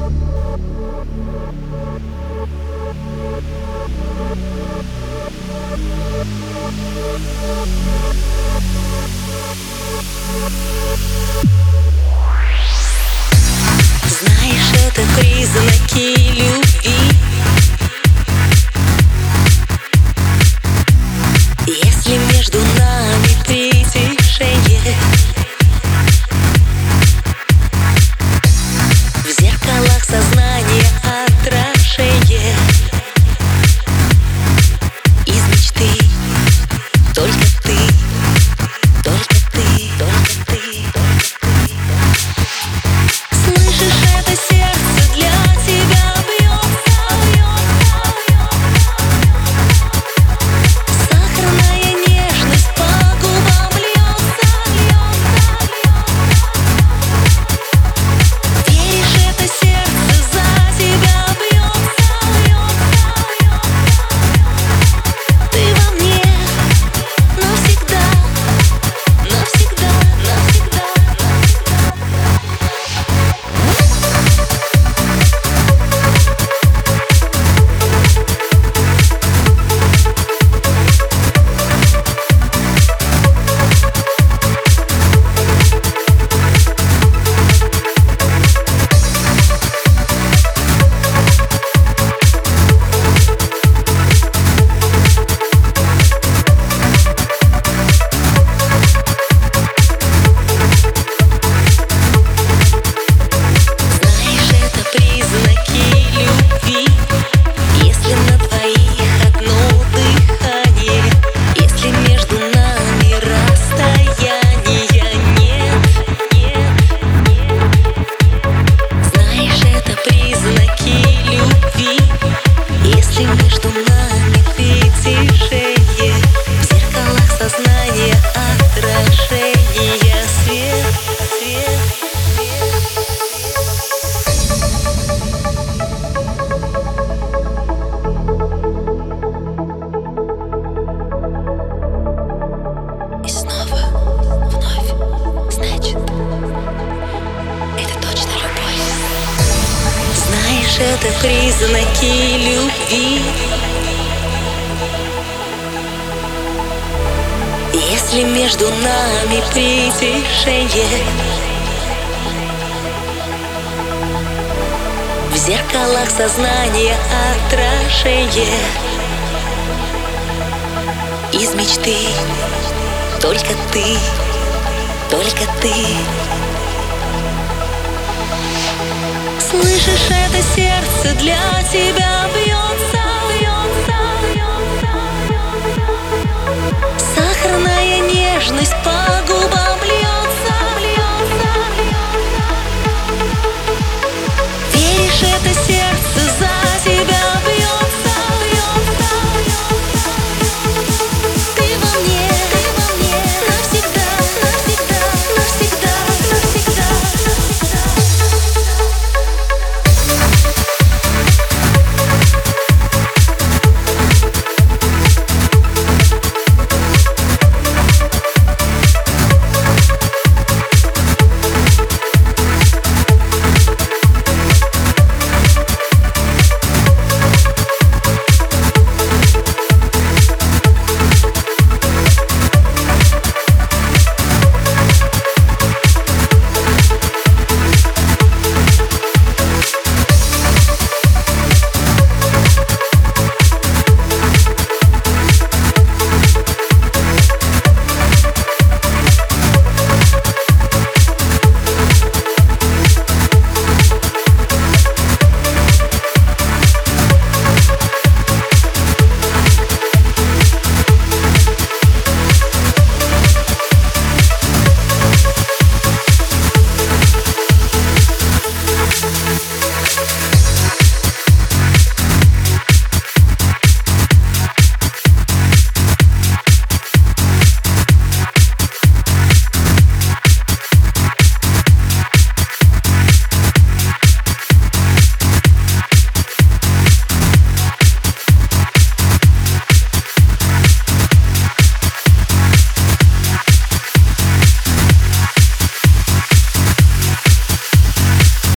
Знаешь, это признаки любви. Если между нами притишение, в зеркалах сознания отражение, из мечты только ты, только ты, только ты. Слышишь, это сердце для тебя бьется. Сахарная нежность по губам льется. Веришь, это сердце за тебя бьется. Ты во мне навсегда, навсегда, навсегда, навсегда. Это признаки любви. Если между нами притишение, в зеркалах сознания отражение, из мечты только ты, только ты. Слышишь, это сердце для тебя